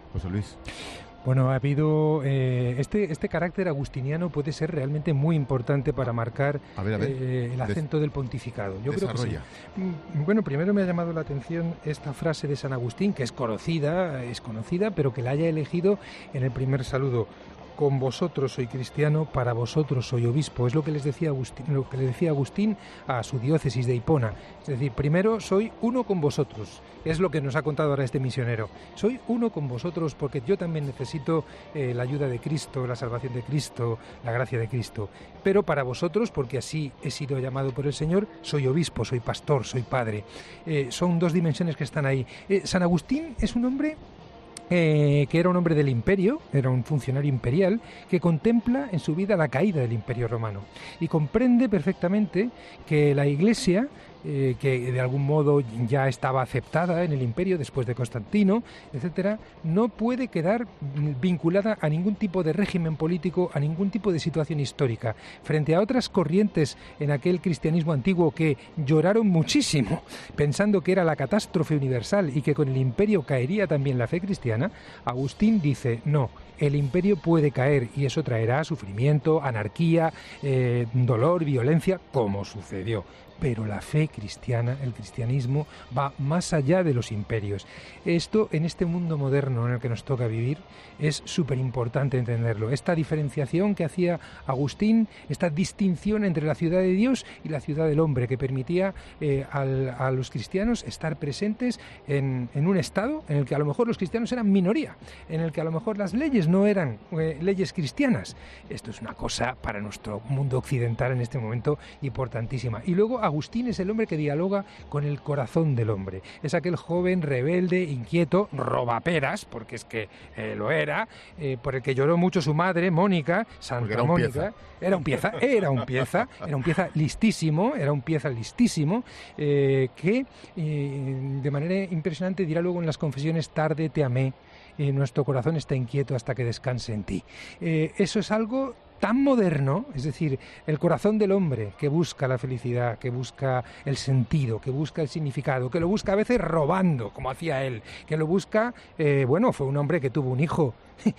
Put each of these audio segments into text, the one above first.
José Luis. Bueno, ha habido este carácter agustiniano puede ser realmente muy importante para marcar el acento del pontificado. Yo creo que sí. Bueno, primero me ha llamado la atención esta frase de San Agustín, que es conocida, pero que la haya elegido en el primer saludo. Con vosotros soy cristiano, para vosotros soy obispo. Es lo que le decía Agustín a su diócesis de Hipona. Es decir, primero soy uno con vosotros. Es lo que nos ha contado ahora este misionero. Soy uno con vosotros porque yo también necesito la ayuda de Cristo, la salvación de Cristo, la gracia de Cristo. Pero para vosotros, porque así he sido llamado por el Señor, soy obispo, soy pastor, soy padre. Son dos dimensiones que están ahí. San Agustín es un hombre que era un hombre del imperio, era un funcionario imperial, que contempla en su vida la caída del Imperio Romano y comprende perfectamente que la Iglesia, que de algún modo ya estaba aceptada en el imperio después de Constantino, etcétera, no puede quedar vinculada a ningún tipo de régimen político, a ningún tipo de situación histórica. Frente a otras corrientes en aquel cristianismo antiguo que lloraron muchísimo, pensando que era la catástrofe universal y que con el imperio caería también la fe cristiana, Agustín dice, no, el imperio puede caer y eso traerá sufrimiento, anarquía, dolor, violencia, como sucedió. Pero la fe cristiana, el cristianismo, va más allá de los imperios. Esto, en este mundo moderno en el que nos toca vivir, es súper importante entenderlo. Esta diferenciación que hacía Agustín, esta distinción entre la ciudad de Dios y la ciudad del hombre, que permitía a los cristianos estar presentes en un estado en el que a lo mejor los cristianos eran minoría, en el que a lo mejor las leyes no eran leyes cristianas. Esto es una cosa para nuestro mundo occidental en este momento importantísima. Y luego Agustín es el hombre que dialoga con el corazón del hombre. Es aquel joven rebelde, inquieto, robaperas, porque es que lo era, por el que lloró mucho su madre, Mónica, Santa Mónica. Era un pieza listísimo, que de manera impresionante dirá luego en las confesiones, tarde te amé, nuestro corazón está inquieto hasta que descanse en ti. Eso es algo tan moderno, es decir, el corazón del hombre que busca la felicidad, que busca el sentido, que busca el significado, que lo busca a veces robando, como hacía él, que lo busca, fue un hombre que tuvo un hijo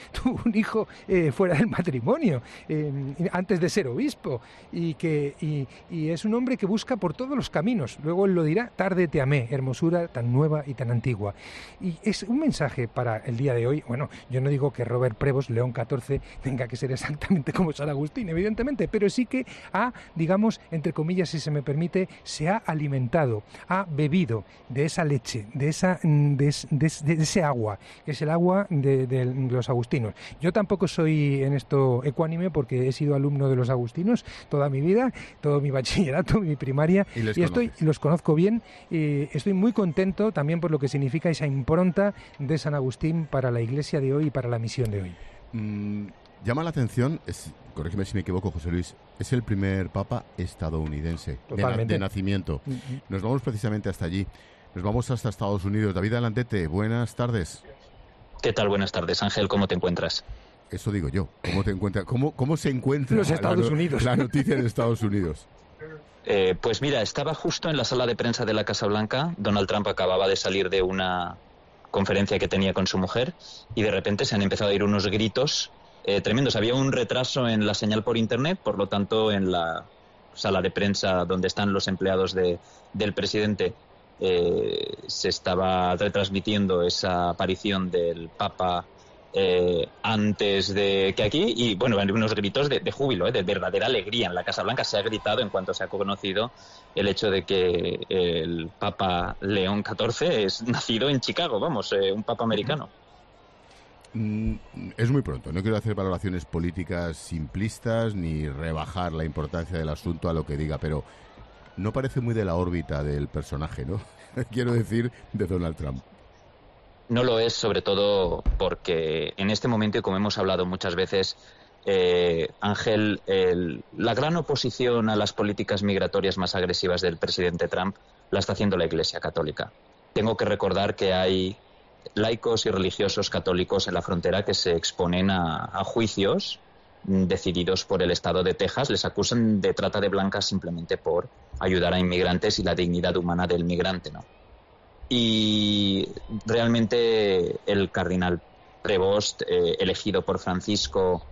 fuera del matrimonio, antes de ser obispo, y es un hombre que busca por todos los caminos. Luego él lo dirá, tarde te amé, hermosura tan nueva y tan antigua. Y es un mensaje para el día de hoy. Bueno, yo no digo que Robert Prevost, León XIV, tenga que ser exactamente como San Agustín, evidentemente, pero sí que ha, digamos, entre comillas, si se me permite, se ha alimentado, ha bebido de esa leche, de ese agua, que es el agua de los agustinos. Yo tampoco soy en esto ecuánime porque he sido alumno de los agustinos toda mi vida, todo mi bachillerato, mi primaria, y los conozco bien. Estoy muy contento también por lo que significa esa impronta de San Agustín para la Iglesia de hoy y para la misión de hoy. Llama la atención, corrígeme si me equivoco, José Luis, es el primer papa estadounidense de nacimiento. Nos vamos precisamente hasta allí. Nos vamos hasta Estados Unidos. David Alandete, buenas tardes. ¿Qué tal? Buenas tardes, Ángel. ¿Cómo te encuentras? Eso digo yo. ¿Cómo te encuentras? ¿Cómo se encuentra los Estados Unidos? La noticia de Estados Unidos? Pues mira, estaba justo en la sala de prensa de la Casa Blanca. Donald Trump acababa de salir de una conferencia que tenía con su mujer y de repente se han empezado a oír unos gritos tremendos. Había un retraso en la señal por internet, por lo tanto en la sala de prensa donde están los empleados del presidente se estaba retransmitiendo esa aparición del Papa antes de que aquí, y bueno, unos gritos de júbilo, de verdadera alegría en la Casa Blanca. Se ha gritado en cuanto se ha conocido el hecho de que el Papa León XIV es nacido en Chicago, un Papa americano. Es muy pronto, no quiero hacer valoraciones políticas simplistas ni rebajar la importancia del asunto a lo que diga, pero no parece muy de la órbita del personaje, ¿no? Quiero decir, de Donald Trump. No lo es, sobre todo porque en este momento, y como hemos hablado muchas veces, Ángel, la gran oposición a las políticas migratorias más agresivas del presidente Trump la está haciendo la Iglesia Católica. Tengo que recordar que hay laicos y religiosos católicos en la frontera que se exponen a juicios decididos por el estado de Texas. Les acusan de trata de blancas simplemente por ayudar a inmigrantes y la dignidad humana del migrante, ¿no? Y realmente el cardenal Prevost, elegido por Francisco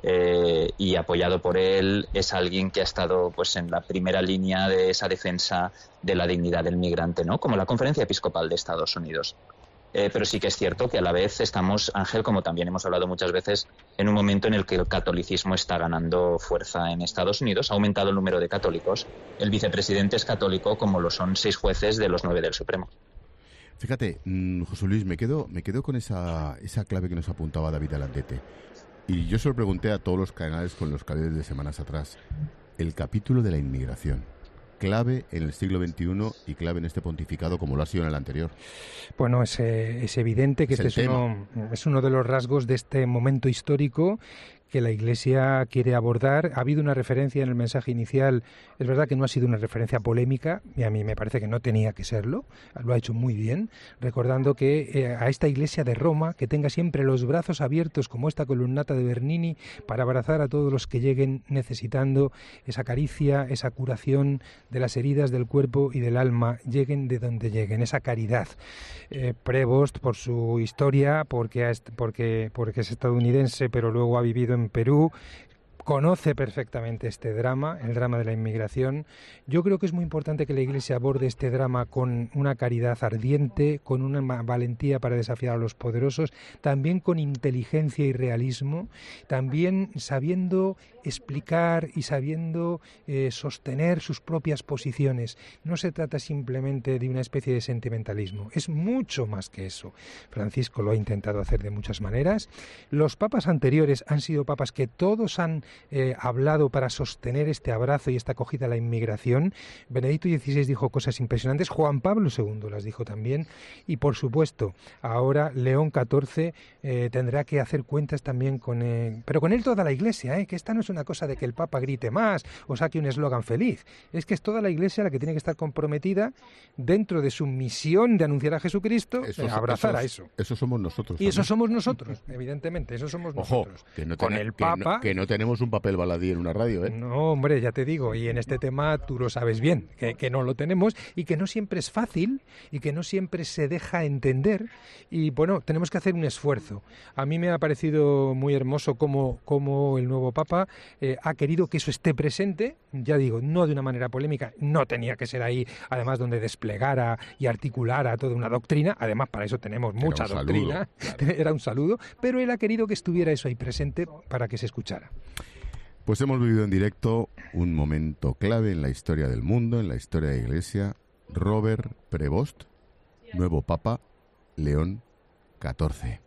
y apoyado por él, es alguien que ha estado pues en la primera línea de esa defensa de la dignidad del migrante, ¿no? Como la Conferencia Episcopal de Estados Unidos. Pero sí que es cierto que a la vez estamos, Ángel, como también hemos hablado muchas veces, en un momento en el que el catolicismo está ganando fuerza en Estados Unidos. Ha aumentado el número de católicos. El vicepresidente es católico, como lo son 6 jueces de los 9 del Supremo. Fíjate, José Luis, me quedo con esa clave que nos apuntaba David Alandete. Y yo se lo pregunté a todos los canales con los que hablé de semanas atrás. El capítulo de la inmigración, clave en el siglo XXI y clave en este pontificado como lo ha sido en el anterior. Bueno, es evidente que este es uno de los rasgos de este momento histórico que la Iglesia quiere abordar. Ha habido una referencia en el mensaje inicial, es verdad que no ha sido una referencia polémica, y a mí me parece que no tenía que serlo, lo ha hecho muy bien, recordando que a esta Iglesia de Roma, que tenga siempre los brazos abiertos como esta columnata de Bernini, para abrazar a todos los que lleguen necesitando esa caricia, esa curación de las heridas del cuerpo y del alma, lleguen de donde lleguen, esa caridad. Prevost, por su historia, porque es estadounidense, pero luego ha vivido en Perú, conoce perfectamente este drama, el drama de la inmigración. Yo creo que es muy importante que la Iglesia aborde este drama con una caridad ardiente, con una valentía para desafiar a los poderosos, también con inteligencia y realismo, también sabiendo explicar y sabiendo sostener sus propias posiciones. No se trata simplemente de una especie de sentimentalismo, es mucho más que eso. Francisco lo ha intentado hacer de muchas maneras. Los papas anteriores han sido papas que todos han hablado para sostener este abrazo y esta acogida a la inmigración. Benedicto XVI dijo cosas impresionantes, Juan Pablo II las dijo también, y por supuesto ahora León XIV tendrá que hacer cuentas también pero con él toda la Iglesia, que esta no es una cosa de que el Papa grite más o saque un eslogan feliz, es que es toda la Iglesia la que tiene que estar comprometida dentro de su misión de anunciar a Jesucristo, abrazar a eso. Eso somos nosotros. Y eso somos nosotros, evidentemente, eso somos nosotros. Con el Papa... Que no tenemos un papel baladí en una radio, ¿eh? No, hombre, ya te digo, y en este tema tú lo sabes bien, que no lo tenemos y que no siempre es fácil y que no siempre se deja entender y bueno, tenemos que hacer un esfuerzo. A mí me ha parecido muy hermoso cómo el nuevo Papa ha querido que eso esté presente, ya digo, no de una manera polémica, no tenía que ser ahí, además donde desplegara y articulara toda una doctrina, además para eso tenemos mucha doctrina, claro. Era un saludo, pero él ha querido que estuviera eso ahí presente para que se escuchara. Pues hemos vivido en directo un momento clave en la historia del mundo, en la historia de la Iglesia. Robert Prevost, nuevo Papa, León XIV.